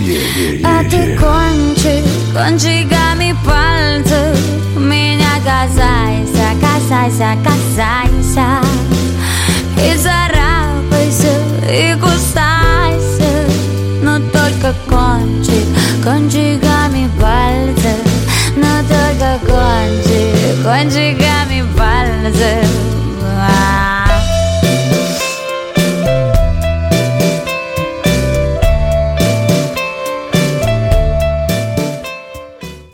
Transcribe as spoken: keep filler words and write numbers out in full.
А ты кончик кончиками пальцев меня касайся, касайся, касайся.